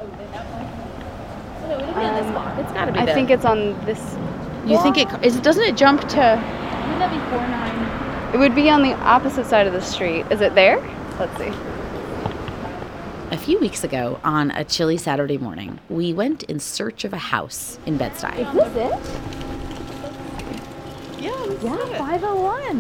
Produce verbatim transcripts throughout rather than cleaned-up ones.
No, it'll be on this block. It's got to be I the... think it's on this. You think it is? Doesn't it jump to? Wouldn't that be four nine? It would be on the opposite side of the street. Is it there? Let's see. A few weeks ago, on a chilly Saturday morning, we went in search of a house in Bed-Stuy. Is this it? Yeah, this Yeah, is it. five oh one.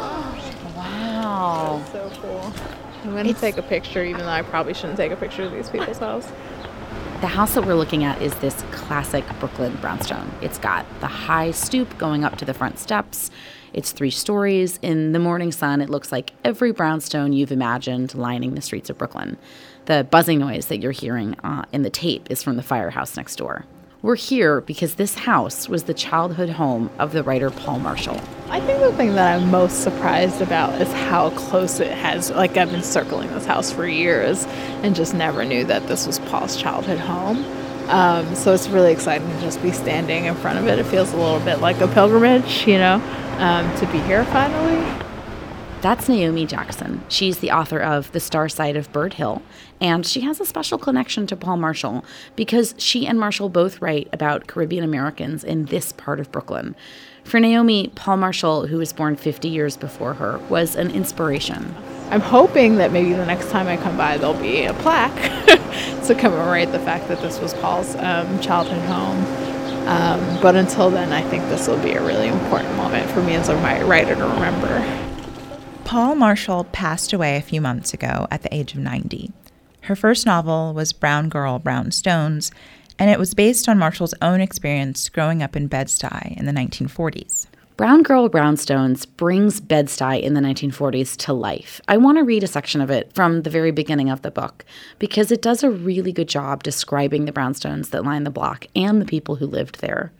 Wow. That's so cool. I'm going to It's- take a picture, even though I probably shouldn't take a picture of these people's house. The house that we're looking at is this classic Brooklyn brownstone. It's got the high stoop going up to the front steps. It's three stories. In the morning sun, it looks like every brownstone you've imagined lining the streets of Brooklyn. The buzzing noise that you're hearing uh, in the tape is from the firehouse next door. We're here because this house was the childhood home of the writer Paul Marshall. I think the thing that I'm most surprised about is how close it has, like I've been circling this house for years and just never knew that this was Paul's childhood home. Um, so it's really exciting to just be standing in front of it. It feels a little bit like a pilgrimage, you know, um, to be here finally. That's Naomi Jackson. She's the author of The Star Side of Bird Hill, and she has a special connection to Paul Marshall because she and Marshall both write about Caribbean Americans in this part of Brooklyn. For Naomi, Paul Marshall, who was born fifty years before her, was an inspiration. I'm hoping that maybe the next time I come by, there'll be a plaque to commemorate the fact that this was Paul's um, childhood home. Um, but until then, I think this will be a really important moment for me as a writer to remember. Paul Marshall passed away a few months ago at the age of ninety. Her first novel was Brown Girl, Brown Stones, and it was based on Marshall's own experience growing up in Bed-Stuy in the nineteen forties. Brown Girl, Brown Stones brings Bed-Stuy in the nineteen forties to life. I want to read a section of it from the very beginning of the book because it does a really good job describing the brownstones that line the block and the people who lived there.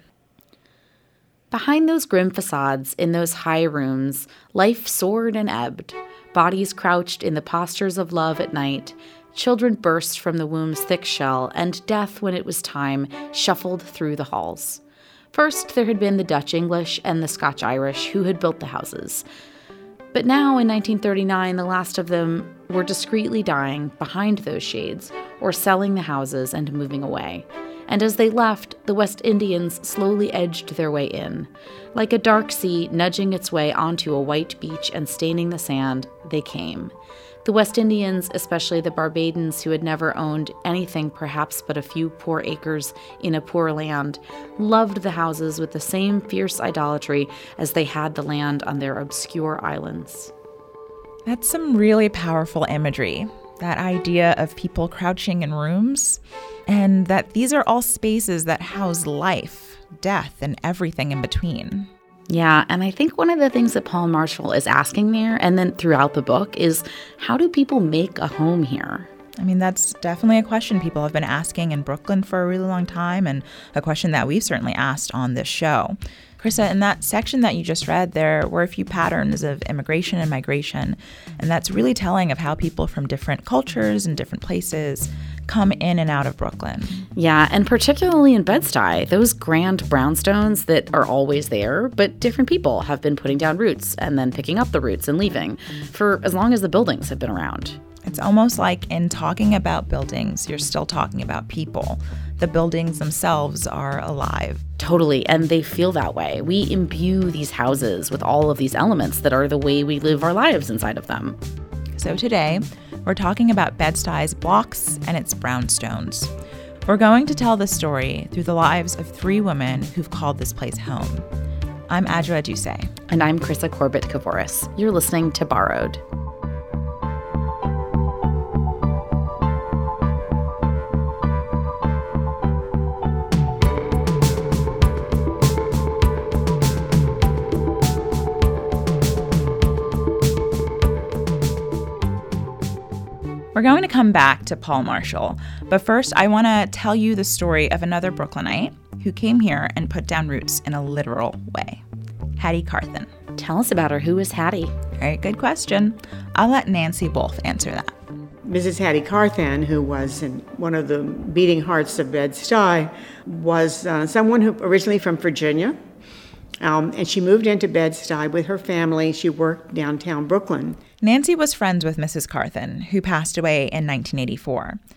Behind those grim facades, in those high rooms, life soared and ebbed. Bodies crouched in the postures of love at night. Children burst from the womb's thick shell, and death, when it was time, shuffled through the halls. First, there had been the Dutch English and the Scotch Irish who had built the houses. But now, in nineteen thirty-nine, the last of them were discreetly dying behind those shades, or selling the houses and moving away. And as they left, the West Indians slowly edged their way in. Like a dark sea nudging its way onto a white beach and staining the sand, they came. The West Indians, especially the Barbadians who had never owned anything perhaps but a few poor acres in a poor land, loved the houses with the same fierce idolatry as they had the land on their obscure islands. That's some really powerful imagery. That idea of people crouching in rooms, and that these are all spaces that house life, death, and everything in between. Yeah, and I think one of the things that Paul Marshall is asking there, and then throughout the book, is how do people make a home here? I mean, that's definitely a question people have been asking in Brooklyn for a really long time, and a question that we've certainly asked on this show. Krista, in that section that you just read, there were a few patterns of immigration and migration, and that's really telling of how people from different cultures and different places come in and out of Brooklyn. Yeah, and particularly in Bed-Stuy, those grand brownstones that are always there, but different people have been putting down roots and then picking up the roots and leaving for as long as the buildings have been around. It's almost like in talking about buildings, you're still talking about people. The buildings themselves are alive. Totally, and they feel that way. We imbue these houses with all of these elements that are the way we live our lives inside of them. So today, we're talking about Bed-Stuy's blocks and its brownstones. We're going to tell the story through the lives of three women who've called this place home. I'm Adjoa Dusay. And I'm Krista Corbett-Kavoris. You're listening to Borrowed. We're going to come back to Paul Marshall, but first I want to tell you the story of another Brooklynite who came here and put down roots in a literal way. Hattie Carthen. Tell us about her. Who is Hattie? Very good question. I'll let Nancy Wolf answer that. Missus Hattie Carthen, who was in one of the beating hearts of Bed-Stuy, was uh, someone who originally from Virginia, um, and she moved into Bed-Stuy with her family. She worked downtown Brooklyn. Nancy was friends with Missus Carthen, who passed away in nineteen eighty-four.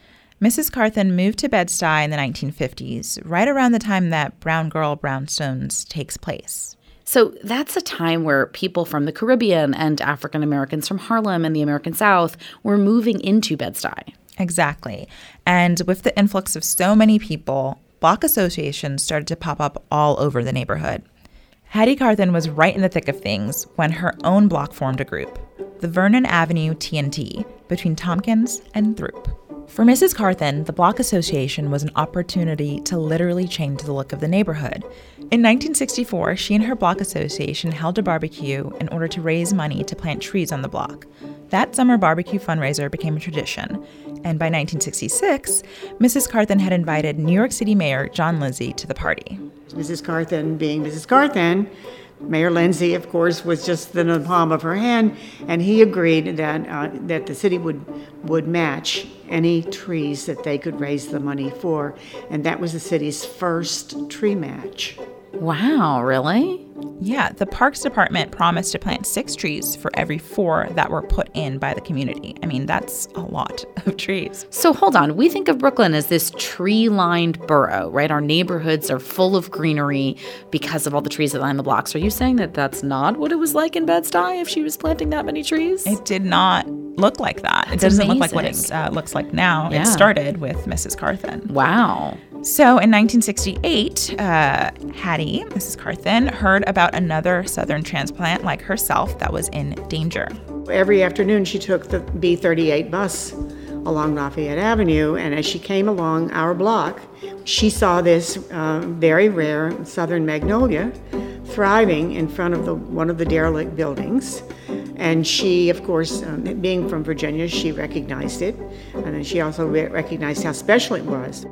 Missus Carthen moved to Bed-Stuy in the nineteen fifties, right around the time that Brown Girl Brownstones takes place. So that's a time where people from the Caribbean and African Americans from Harlem and the American South were moving into Bed-Stuy. Exactly. And with the influx of so many people, block associations started to pop up all over the neighborhood. Hattie Carthen was right in the thick of things when her own block formed a group, the Vernon Avenue T and T, between Tompkins and Throop. For Missus Carthen, the Block Association was an opportunity to literally change the look of the neighborhood. In nineteen sixty-four, she and her Block Association held a barbecue in order to raise money to plant trees on the block. That summer barbecue fundraiser became a tradition, and by nineteen sixty-six, Missus Carthen had invited New York City Mayor John Lindsay to the party. Missus Carthen being Missus Carthen, Mayor Lindsay, of course, was just in the palm of her hand, and he agreed that uh, that the city would would match any trees that they could raise the money for, and that was the city's first tree match. Wow, really? Yeah, the Parks Department promised to plant six trees for every four that were put in by the community. I mean, that's a lot of trees. So hold on. We think of Brooklyn as this tree-lined borough, right? Our neighborhoods are full of greenery because of all the trees that line the blocks. Are you saying that that's not what it was like in Bed-Stuy if she was planting that many trees? It did not look like that. That's it doesn't amazing. look like what it uh, looks like now. Yeah. It started with Missus Carthen. Wow. So in nineteen sixty-eight, uh, Hattie, Missus Carthen, heard about another Southern transplant like herself that was in danger. Every afternoon she took the B thirty-eight bus along Lafayette Avenue, and as she came along our block, she saw this uh, very rare Southern magnolia thriving in front of the, one of the derelict buildings. And she, of course, um, being from Virginia, she recognized it, and then she also re- recognized how special it was.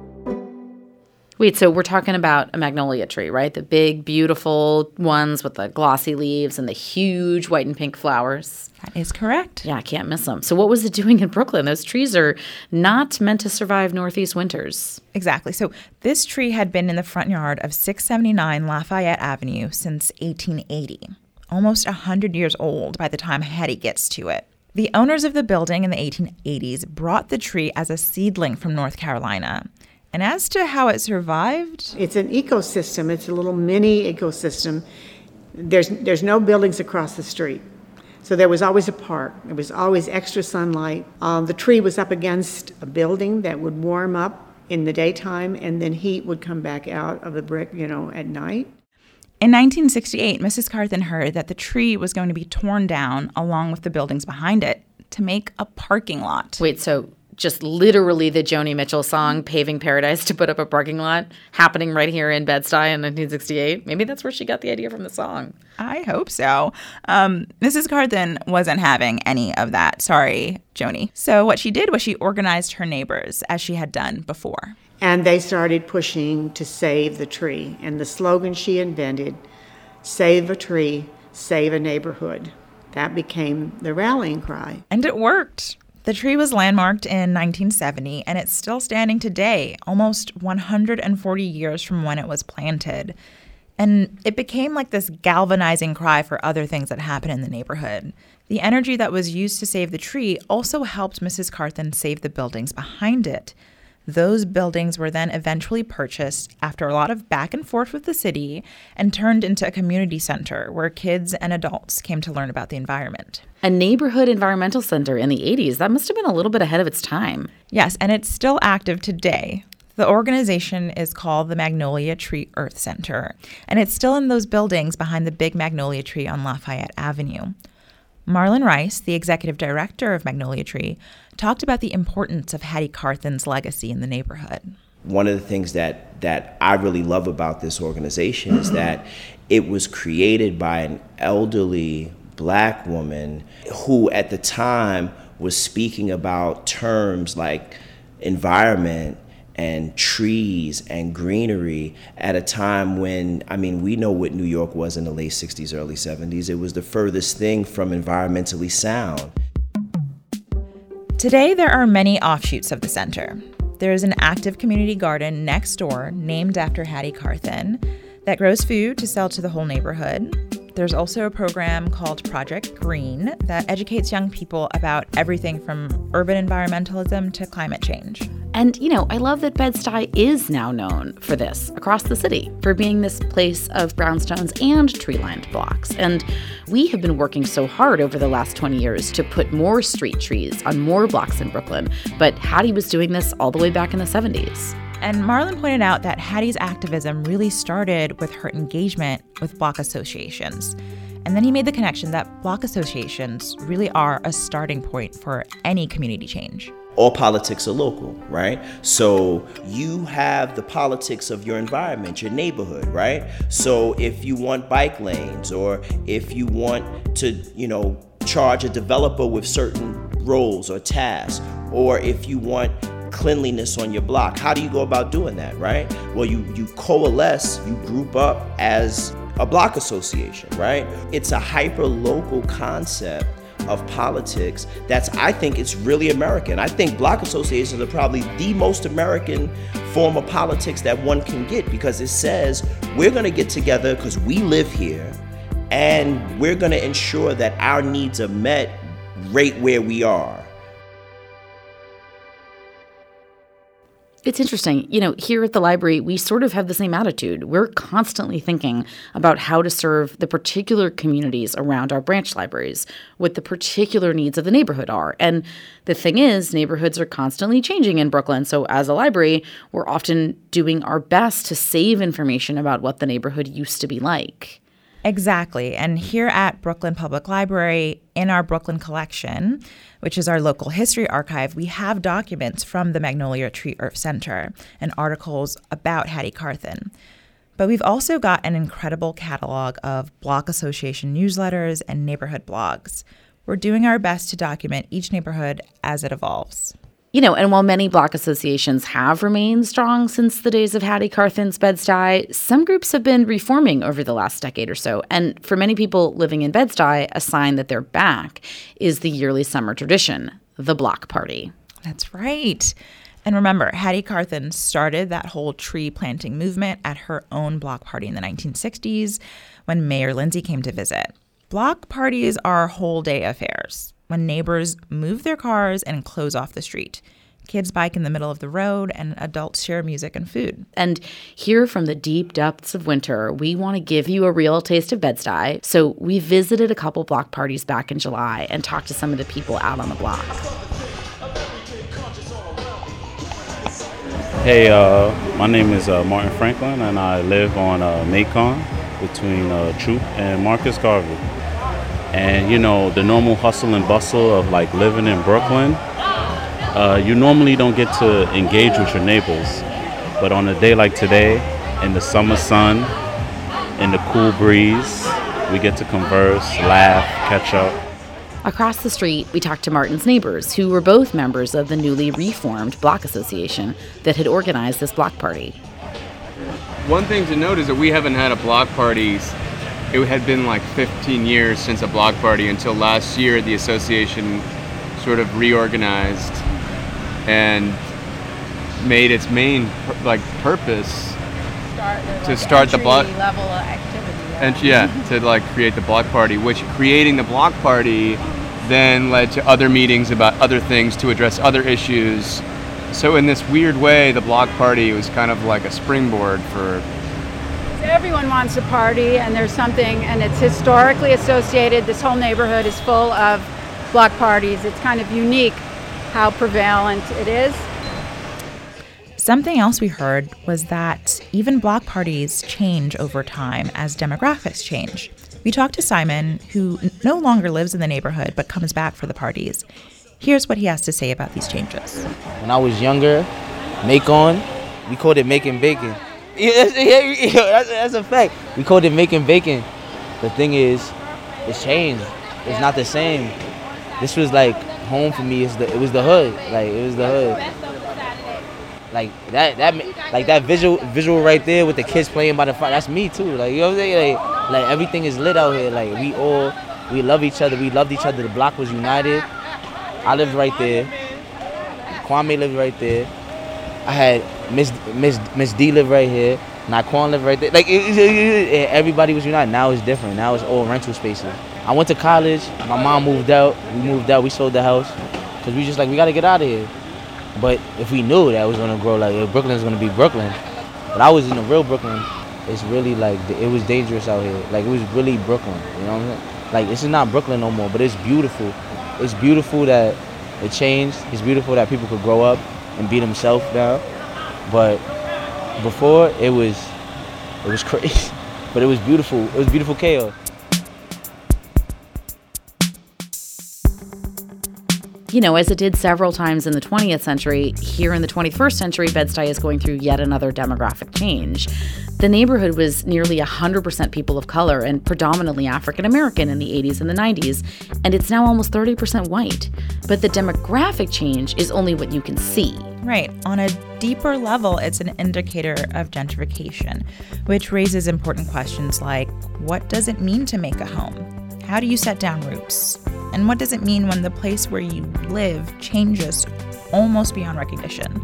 Wait, so we're talking about a magnolia tree, right? The big, beautiful ones with the glossy leaves and the huge white and pink flowers. That is correct. Yeah, I can't miss them. So what was it doing in Brooklyn? Those trees are not meant to survive Northeast winters. Exactly. So this tree had been in the front yard of six seventy-nine Lafayette Avenue since eighteen eighty, almost one hundred years old by the time Hattie gets to it. The owners of the building in the eighteen eighties brought the tree as a seedling from North Carolina. And as to how it survived? It's an ecosystem. It's a little mini ecosystem. There's there's no buildings across the street. So there was always a park. There was always extra sunlight. Um, the tree was up against a building that would warm up in the daytime, and then heat would come back out of the brick, you know, at night. In nineteen sixty-eight, Missus Carthen heard that the tree was going to be torn down along with the buildings behind it to make a parking lot. Wait, so just literally the Joni Mitchell song, Paving Paradise, to put up a parking lot, happening right here in Bed-Stuy in nineteen sixty-eight. Maybe that's where she got the idea from the song. I hope so. Um, Missus Carthen wasn't having any of that. Sorry, Joni. So what she did was she organized her neighbors, as she had done before. And they started pushing to save the tree. And the slogan she invented, save a tree, save a neighborhood, that became the rallying cry. And it worked. The tree was landmarked in nineteen seventy, and it's still standing today, almost one hundred forty years from when it was planted. And it became like this galvanizing cry for other things that happen in the neighborhood. The energy that was used to save the tree also helped Missus Carthen save the buildings behind it. Those buildings were then eventually purchased after a lot of back and forth with the city and turned into a community center where kids and adults came to learn about the environment. A neighborhood environmental center in the eighties. That must have been a little bit ahead of its time. Yes, and it's still active today. The organization is called the Magnolia Tree Earth Center, and it's still in those buildings behind the big magnolia tree on Lafayette Avenue. Marlon Rice, the executive director of Magnolia Tree, talked about the importance of Hattie Carthen's legacy in the neighborhood. One of the things that, that I really love about this organization is that it was created by an elderly Black woman who at the time was speaking about terms like environment and trees and greenery at a time when, I mean, we know what New York was in the late sixties, early seventies. It was the furthest thing from environmentally sound. Today, there are many offshoots of the center. There is an active community garden next door named after Hattie Carthen that grows food to sell to the whole neighborhood. There's also a program called Project Green that educates young people about everything from urban environmentalism to climate change. And, you know, I love that Bed-Stuy is now known for this across the city, for being this place of brownstones and tree-lined blocks. And we have been working so hard over the last twenty years to put more street trees on more blocks in Brooklyn. But Hattie was doing this all the way back in the seventies. And Marlon pointed out that Hattie's activism really started with her engagement with block associations. And then he made the connection that block associations really are a starting point for any community change. All politics are local, right? So you have the politics of your environment, your neighborhood, right? So if you want bike lanes, or if you want to, you know, charge a developer with certain roles or tasks, or if you want cleanliness on your block, how do you go about doing that, right? Well, you, you coalesce, you group up as a block association, right? It's a hyper-local concept of politics that's, I think it's really American. I think block associations are probably the most American form of politics that one can get, because it says we're gonna get together because we live here and we're gonna ensure that our needs are met right where we are. It's interesting. You know, here at the library, we sort of have the same attitude. We're constantly thinking about how to serve the particular communities around our branch libraries, what the particular needs of the neighborhood are. And the thing is, neighborhoods are constantly changing in Brooklyn. So as a library, we're often doing our best to save information about what the neighborhood used to be like. Exactly. And here at Brooklyn Public Library, in our Brooklyn collection, which is our local history archive, we have documents from the Magnolia Tree Earth Center and articles about Hattie Carthen. But we've also got an incredible catalog of block association newsletters and neighborhood blogs. We're doing our best to document each neighborhood as it evolves. You know, and while many block associations have remained strong since the days of Hattie Carthen's Bed-Stuy, some groups have been reforming over the last decade or so. And for many people living in Bed-Stuy, a sign that they're back is the yearly summer tradition, the block party. That's right. And remember, Hattie Carthen started that whole tree planting movement at her own block party in the nineteen sixties when Mayor Lindsay came to visit. Block parties are whole day affairs when neighbors move their cars and close off the street. Kids bike in the middle of the road, and adults share music and food. And here from the deep depths of winter, we want to give you a real taste of Bed-Stuy. So we visited a couple block parties back in July and talked to some of the people out on the block. Hey, uh, my name is uh, Martin Franklin, and I live on uh, Macon between uh, Troop and Marcus Garvey. And, you know, the normal hustle and bustle of, like, living in Brooklyn, uh, you normally don't get to engage with your neighbors. But on a day like today, in the summer sun, in the cool breeze, we get to converse, laugh, catch up. Across the street, we talked to Martin's neighbors, who were both members of the newly reformed block association that had organized this block party. One thing to note is that we haven't had a block party. It had been like fifteen years since a block party until last year the association sort of reorganized and made its main like purpose start the, to like, start the block level of activity. Yeah. And yeah, to like create the block party, which creating the block party then led to other meetings about other things to address other issues. So in this weird way, the block party was kind of like a springboard for everyone wants a party, and there's something, and it's historically associated. This whole neighborhood is full of block parties. It's kind of unique how prevalent it is. Something else we heard was that even block parties change over time as demographics change. We talked to Simon, who n- no longer lives in the neighborhood but comes back for the parties. Here's what he has to say about these changes. When I was younger, Macon, we called it making bacon. Yeah, that's, that's a fact. We called it making bacon. The thing is, it's changed. It's not the same. This was like home for me. It's the, it was the hood. Like it was the hood. Like that, that, like that visual, visual right there with the kids playing by the fire. That's me too. Like you know what I'm saying? Like, like everything is lit out here. Like we all, we love each other. We loved each other. The block was united. I lived right there. Kwame lived right there. I had Miss Miss Miss D live right here. Naquan live right there. Like it, it, it, everybody was united. Now it's different. Now it's all rental spaces. I went to college. My mom moved out. We moved out. We sold the house because we just like we gotta get out of here. But if we knew that it was gonna grow, like if Brooklyn's gonna be Brooklyn, but I was in the real Brooklyn, it's really like it was dangerous out here. Like it was really Brooklyn. You know what I'm saying? Like this is not Brooklyn no more, but it's beautiful. It's beautiful that it changed. It's beautiful that people could grow up and be themselves now. But before it was, it was crazy. But it was beautiful. It was beautiful chaos. You know, as it did several times in the twentieth century, here in the twenty-first century, Bed-Stuy is going through yet another demographic change. The neighborhood was nearly one hundred percent people of color and predominantly African American in the eighties and the nineties, and it's now almost thirty percent white. But the demographic change is only what you can see. Right. On a deeper level, it's an indicator of gentrification, which raises important questions like, what does it mean to make a home? How do you set down roots? And what does it mean when the place where you live changes almost beyond recognition?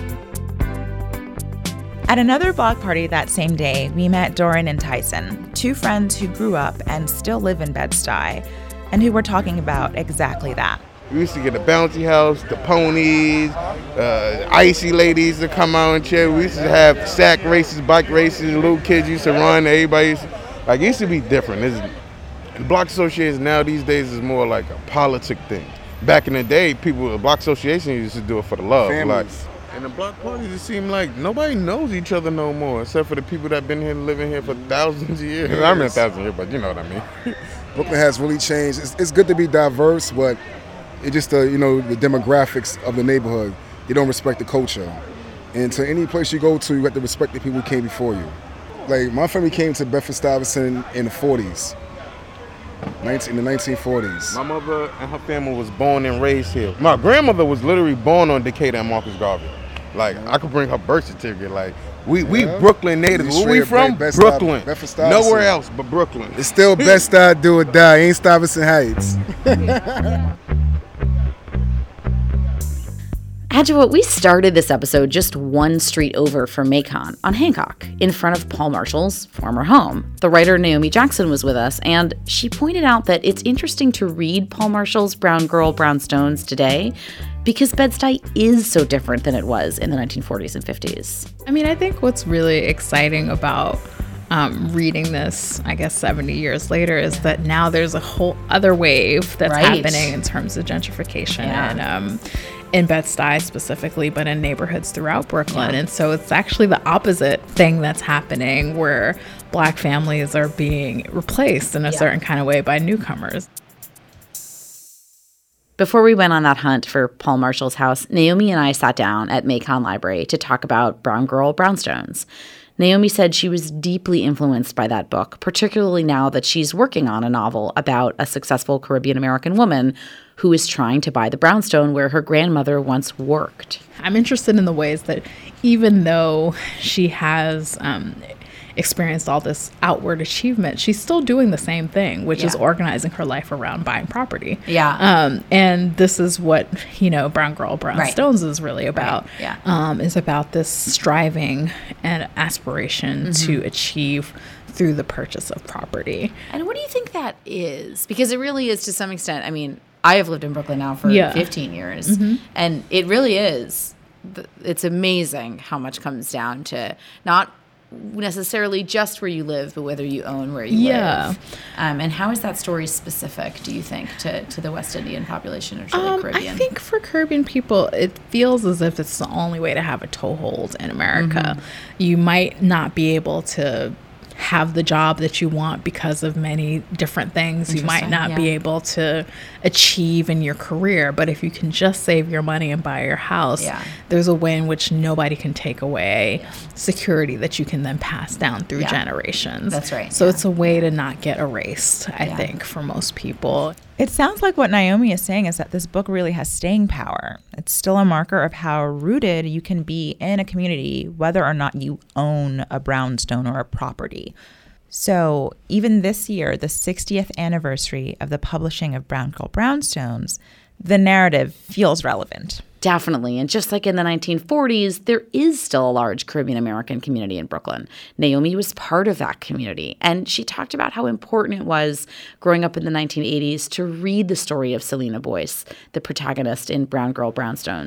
At another block party that same day, we met Doran and Tyson, two friends who grew up and still live in Bed-Stuy, and who were talking about exactly that. We used to get a bouncy house, the ponies, uh, icy ladies to come out and chill. We used to have sack races, bike races, little kids used to run, everybody used to, like, it used to be different. It's, the block associations now these days is more like a politic thing. Back in the day, people, the block association used to do it for the love. Like, and the block parties, it seemed like nobody knows each other no more, except for the people that been here living here for thousands of years. I mean a thousand years, but you know what I mean. Brooklyn has really changed. It's, it's good to be diverse, but it just, uh, you know, the demographics of the neighborhood, you don't respect the culture. And to any place you go to, you have to respect the people who came before you. Like, my family came to Bedford-Stuyvesant in the forties. in the nineteen forties. My mother and her family was born and raised here. My grandmother was literally born on Decatur and Marcus Garvey. Like, I could bring her birth certificate. Like, we, we yeah. Brooklyn natives. Where we from? Brooklyn. Nowhere else but Brooklyn. It's still Bed-Stuy, do or die. Ain't Stuyvesant Heights. Adjoa, we started this episode just one street over from Macon on Hancock, in front of Paul Marshall's former home. The writer Naomi Jackson was with us, and she pointed out that it's interesting to read Paul Marshall's Brown Girl, Brown Stones today because Bed-Stuy is so different than it was in the nineteen forties and fifties. I mean, I think what's really exciting about Um, reading this, I guess, seventy years later, is that now there's a whole other wave that's right. happening in terms of gentrification yeah. and um, in Bed-Stuy specifically, but in neighborhoods throughout Brooklyn. Yeah. And so it's actually the opposite thing that's happening, where Black families are being replaced in a yeah. certain kind of way by newcomers. Before we went on that hunt for Paul Marshall's house, Naomi and I sat down at Macon Library to talk about Brown Girl, Brown Stones. Naomi said she was deeply influenced by that book, particularly now that she's working on a novel about a successful Caribbean-American woman who is trying to buy the brownstone where her grandmother once worked. I'm interested in the ways that even though she has um, experienced all this outward achievement, she's still doing the same thing, which yeah. is organizing her life around buying property. Yeah. Um, and this is what, you know, Brown Girl, Brown right. Stones is really about. Right. Yeah. Um, is about this striving and aspiration mm-hmm. to achieve through the purchase of property. And what do you think that is? Because it really is, to some extent, I mean, I have lived in Brooklyn now for yeah. fifteen years, mm-hmm. and it really is, it's amazing how much comes down to not necessarily just where you live, but whether you own where you yeah. live. Um, and how is that story specific, do you think, to, to the West Indian population or to um, the Caribbean? I think for Caribbean people, it feels as if it's the only way to have a toehold in America. Mm-hmm. You might not be able to have the job that you want because of many different things you might not yeah. be able to achieve in your career. But if you can just save your money and buy your house, yeah. there's a way in which nobody can take away security that you can then pass down through yeah. generations. That's right. So yeah. it's a way to not get erased, I yeah. think, for most people. It sounds like what Naomi is saying is that this book really has staying power. It's still a marker of how rooted you can be in a community, whether or not you own a brownstone or a property. So even this year, the sixtieth anniversary of the publishing of Brown Girl, Brown Stones, the narrative feels relevant. Definitely. And just like in the nineteen forties, there is still a large Caribbean American community in Brooklyn. Naomi was part of that community. And she talked about how important it was growing up in the nineteen eighties to read the story of Selena Boyce, the protagonist in Brown Girl, Brown Stones.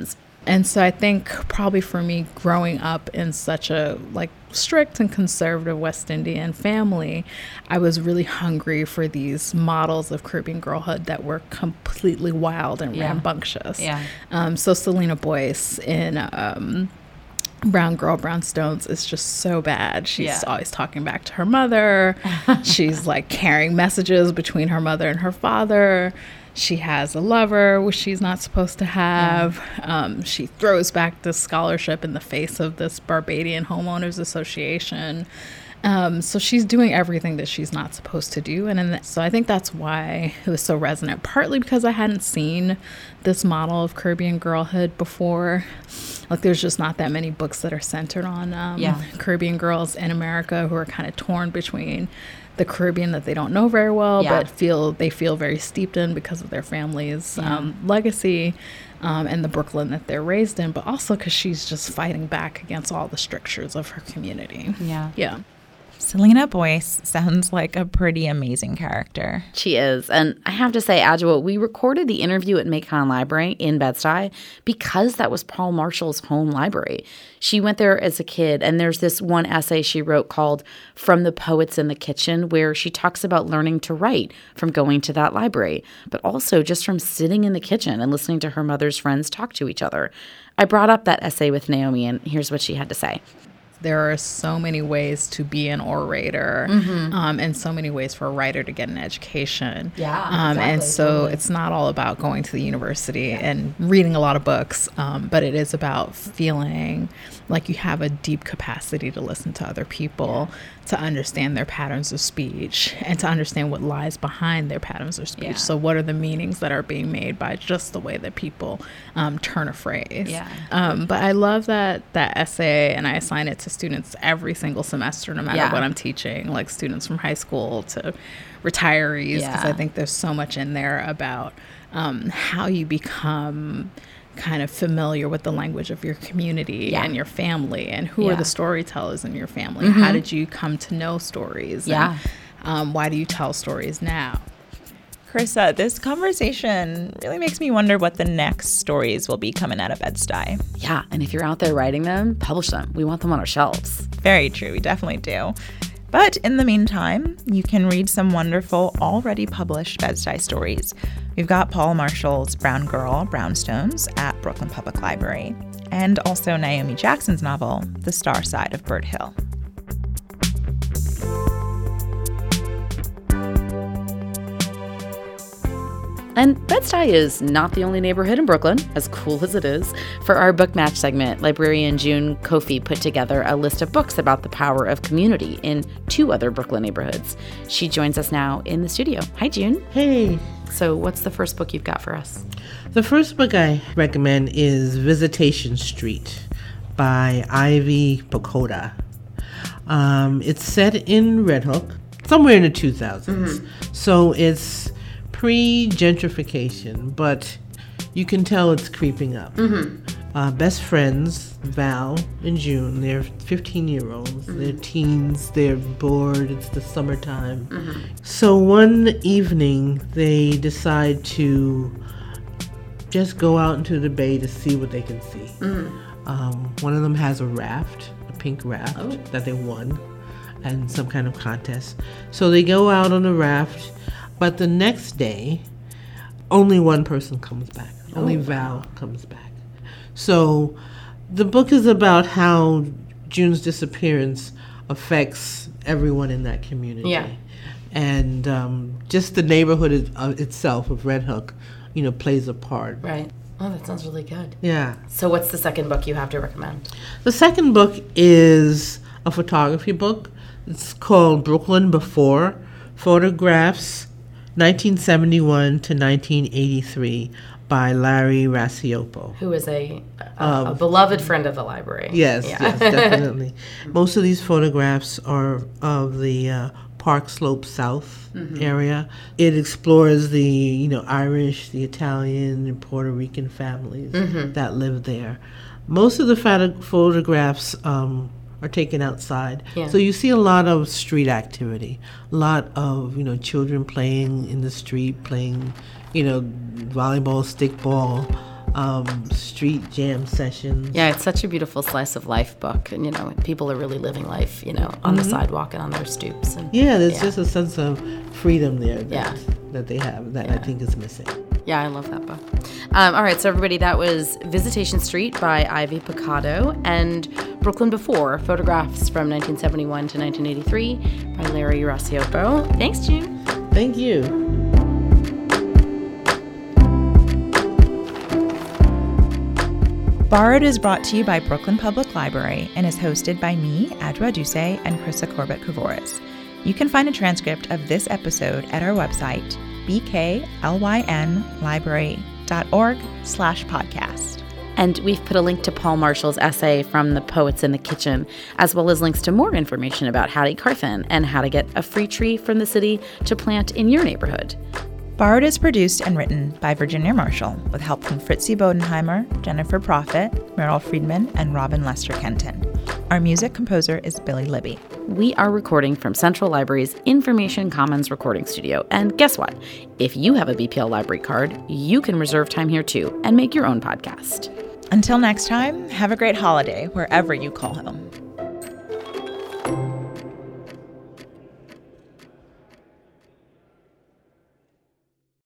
And so I think probably for me growing up in such a like strict and conservative West Indian family, I was really hungry for these models of Caribbean girlhood that were completely wild and Yeah. rambunctious. Yeah. Um, so Selena Boyce in um, Brown Girl, Brown Stones is just so bad. She's Yeah. always talking back to her mother. She's like carrying messages between her mother and her father. She has a lover, which she's not supposed to have. Um, she throws back this scholarship in the face of this Barbadian Homeowners Association. Um, so she's doing everything that she's not supposed to do. And in the, so I think that's why it was so resonant, partly because I hadn't seen this model of Caribbean girlhood before. Like, there's just not that many books that are centered on um, Yeah. Caribbean girls in America who are kind of torn between the Caribbean that they don't know very well, Yeah. but feel they feel very steeped in because of their family's Yeah. um, legacy um, and the Brooklyn that they're raised in, but also because she's just fighting back against all the strictures of her community. Yeah. Yeah. Selena Boyce sounds like a pretty amazing character. She is. And I have to say, Adjoa, we recorded the interview at Macon Library in Bed-Stuy because that was Paul Marshall's home library. She went there as a kid, and there's this one essay she wrote called From the Poets in the Kitchen, where she talks about learning to write from going to that library, but also just from sitting in the kitchen and listening to her mother's friends talk to each other. I brought up that essay with Naomi, and here's what she had to say. There are so many ways to be an orator, Mhm. um, and so many ways for a writer to get an education. Yeah, um, And exactly, so totally. it's not all about going to the university and reading a lot of books, um, but it is about feeling like you have a deep capacity to listen to other people, to understand their patterns of speech, and to understand what lies behind their patterns of speech. Yeah. So what are the meanings that are being made by just the way that people um, turn a phrase? Yeah. Um, but I love that that essay, and I assign it to students every single semester, no matter Yeah. what I'm teaching, like students from high school to retirees, because Yeah. I think there's so much in there about um, how you become kind of familiar with the language of your community Yeah. and your family, and who Yeah. are the storytellers in your family. Mhm. How did you come to know stories? Yeah. And, um, why do you tell stories now? Carissa, this conversation really makes me wonder what the next stories will be coming out of Bed-Stuy. Yeah, and if you're out there writing them, publish them. We want them on our shelves. Very true. We definitely do. But in the meantime, you can read some wonderful, already published Bed-Stuy stories. We've got Paul Marshall's Brown Girl, Brownstones at Brooklyn Public Library, and also Naomi Jackson's novel, The Star Side of Bird Hill. And Bed-Stuy is not the only neighborhood in Brooklyn, as cool as it is. For our book match segment, librarian June Kofi put together a list of books about the power of community in two other Brooklyn neighborhoods. She joins us now in the studio. Hi, June. Hey. So what's the first book you've got for us? The first book I recommend is Visitation Street by Ivy Pochoda. Um, it's set in Red Hook, somewhere in the two thousands. Mm-hmm. So it's pre-gentrification, but you can tell it's creeping up. Mm-hmm. Uh, best friends, Val and June, they're fifteen-year-olds. Mm-hmm. They're teens. They're bored. It's the summertime. Mm-hmm. So one evening, they decide to just go out into the bay to see what they can see. Mm-hmm. Um, one of them has a raft, a pink raft, oh. that they won in some kind of contest. So they go out on the raft. But the next day, only one person comes back. Oh, only Val wow. comes back. So the book is about how June's disappearance affects everyone in that community. Yeah. And um, just the neighborhood is, uh, itself of Red Hook, you know, plays a part. Right. Oh, that sounds really good. Yeah. So what's the second book you have to recommend? The second book is a photography book. It's called Brooklyn Before, Photographs nineteen seventy-one to nineteen eighty-three by Larry Racioppo. Who is a, a, um, a beloved friend of the library. Yes, yeah. yes, definitely. Most of these photographs are of the uh, Park Slope South mm-hmm. area. It explores the, you know, Irish, the Italian, and Puerto Rican families mm-hmm. that live there. Most of the photo- photographs um, are taken outside. Yeah. So you see a lot of street activity, a lot of, you know, children playing in the street, playing, you know, volleyball, stickball, um, street jam sessions. Yeah, it's such a beautiful slice of life book. And, you know, people are really living life, you know, on Mm-hmm. the sidewalk and on their stoops. And, Yeah, there's yeah. just a sense of freedom there that, Yeah. that they have that I think is missing. Yeah, I love that book. Um, all right, so everybody, that was Visitation Street by Ivy Picado and Brooklyn Before, Photographs from nineteen seventy-one to nineteen eighty-three by Larry Rasiopo. Thanks, June. Thank you. Borrowed is brought to you by Brooklyn Public Library and is hosted by me, Adwa Duse, and Krista Corbett-Kavoris. You can find a transcript of this episode at our website, bklynlibrary.org slash podcast. And we've put a link to Paul Marshall's essay from the Poets in the Kitchen, as well as links to more information about Hattie Carthan and how to get a free tree from the city to plant in your neighborhood. Borrowed is produced and written by Virginia Marshall, with help from Fritzi Bodenheimer, Jennifer Profit, Meryl Friedman, and Robin Lester Kenton. Our music composer is Billy Libby. We are recording from Central Library's Information Commons recording studio. And guess what? If you have a B P L library card, you can reserve time here too and make your own podcast. Until next time, have a great holiday wherever you call home.